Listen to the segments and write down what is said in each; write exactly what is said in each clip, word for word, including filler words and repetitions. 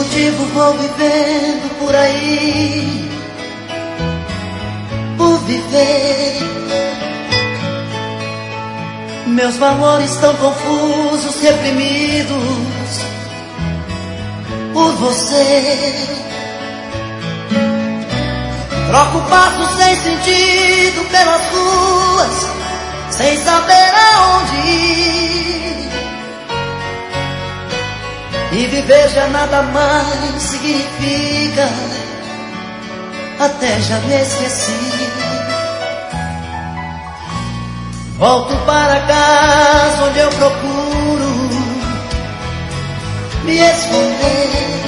motivo vou vivendo por aí, por viver. Meus valores tão confusos, reprimidos por você. Troco passos sem sentido pelas ruas, sem saber aonde ir. E viver já nada mais significa, até já me esqueci. Volto para casa onde eu procuro me esconder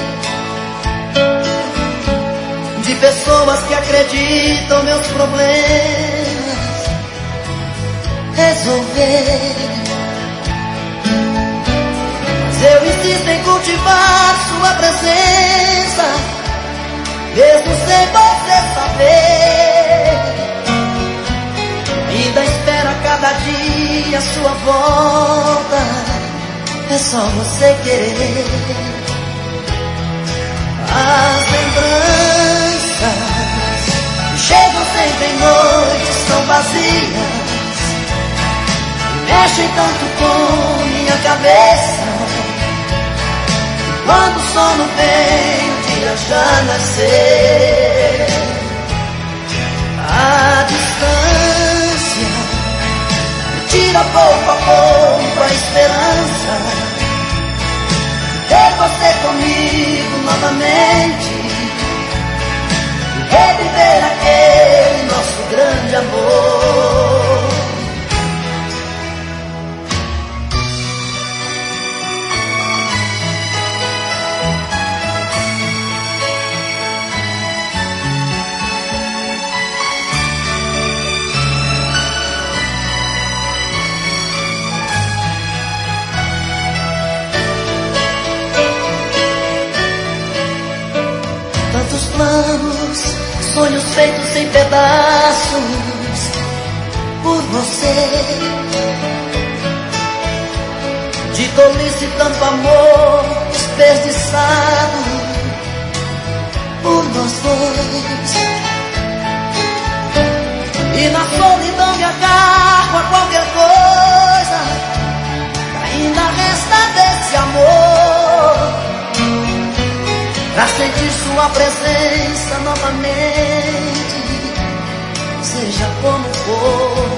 de pessoas que acreditam meus problemas resolver. Mas eu insisto em cultivar sua presença, mesmo sem você saber. Ainda espera cada dia sua volta, é só você querer. As lembranças chegam sempre em noites tão vazias, mexem tanto com minha cabeça. E quando o sono vem, o dia já nasceu. A distância me tira pouco a pouco a esperança de ter você comigo novamente, e reviver aquele nosso grande amor. Tantos planos, sonhos feitos em pedaços por você. De tolice tanto amor desperdiçado por nós dois. E na solidão me agarro a qualquer coisa que ainda resta desse amor, pra sentir sua presença novamente, seja como for.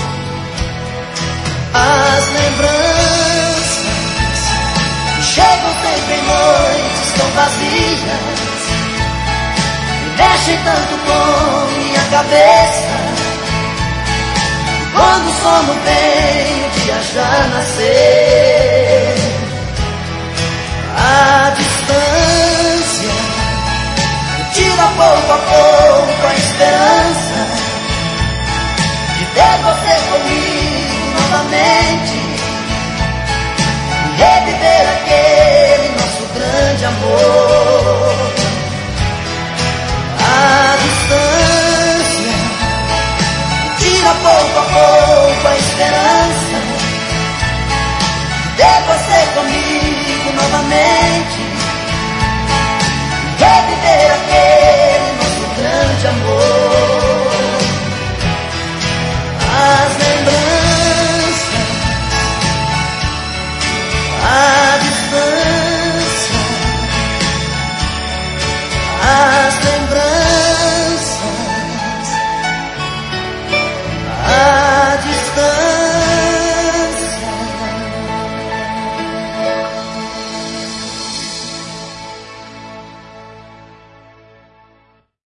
As lembranças chegam sempre em noites tão vazias, e mexem tanto com minha cabeça. Quando o sono vem, o dia já nasceu. A distância tira pouco a pouco a esperança de ter você comigo